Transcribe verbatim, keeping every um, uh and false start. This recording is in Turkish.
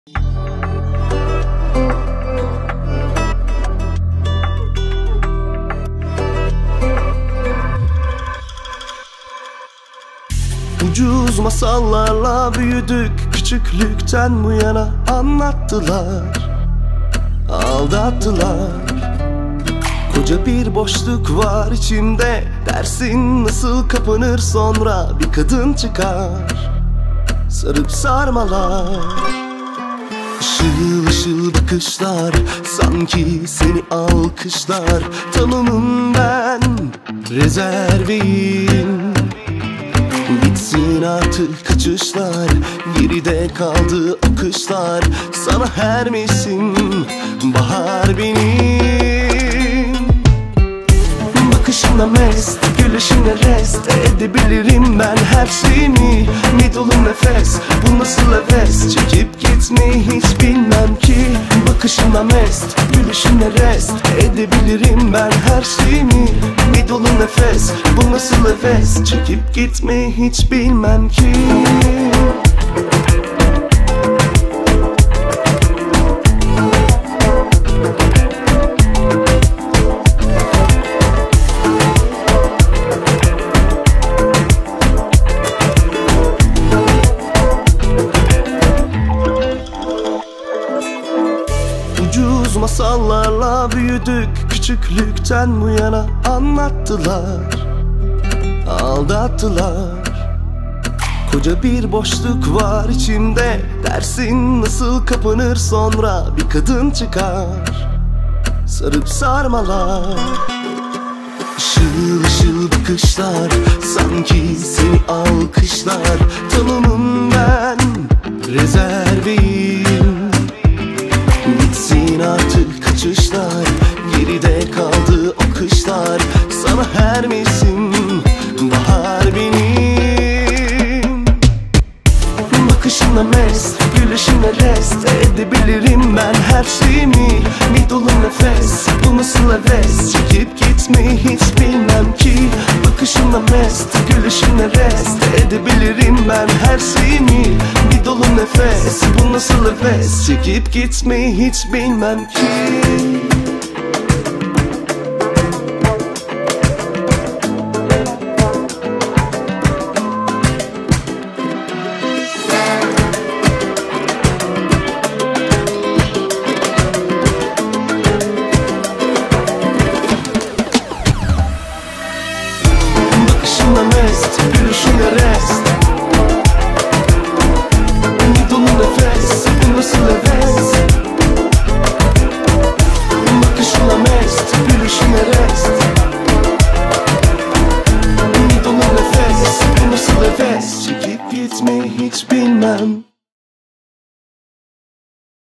Ucuz masallarla büyüdük, küçüklükten bu yana anlattılar, aldattılar. Koca bir boşluk var içimde, dersin nasıl kapanır sonra bir kadın çıkar, sarıp sarmalar. Işıl ışıl bakışlar, sanki seni alkışlar. Tamamım ben, rezerveyim. Bitsin artık kaçışlar, geride kaldı o kışlar. Sana her mevsim bahar benim. Bakışına mest, gülüşüne rest edebilirim ben her şeyimi. Mi dolu nefes, bu nasıl heves, çekip gitmeyi hiç bilmem ki. Bakışına mest, gülüşüne rest edebilirim ben her şeyimi. Mi dolu nefes, bu nasıl heves, çekip gitmeyi hiç bilmem ki. Ucuz masallarla büyüdük, küçüklükten bu yana anlattılar, aldattılar. Koca bir boşluk var içimde, dersin nasıl kapanır sonra bir kadın çıkar, sarıp sarmalar. Işıl ışıl bakışlar, sanki seni alkışlar. Tamamım ben, rezerveyim. Bitsin artık kaçışlar, geride kaldı o kışlar. Sana her mevsim bahar benim. Bakışına mest, gülüşüne rest edebilirim ben her şeyimi. Bir dolu nefes, bu nasıl heves, çekip gitmeyi hiç bilmem ki. Bakışına mest, gülüşüne rest edebilirim ben her şeyimi. Bir dolu nefes, bu nasıl heves, çekip gitmeyi hiç bilmem ki. Bakışına mest, gülüşüne rest. Bir dolu nefes, bu nasıl heves. Bakışına mest, gülüşüne rest. Bir dolu nefes, bu nasıl heves, çekip gitmeyi hiç bilmem.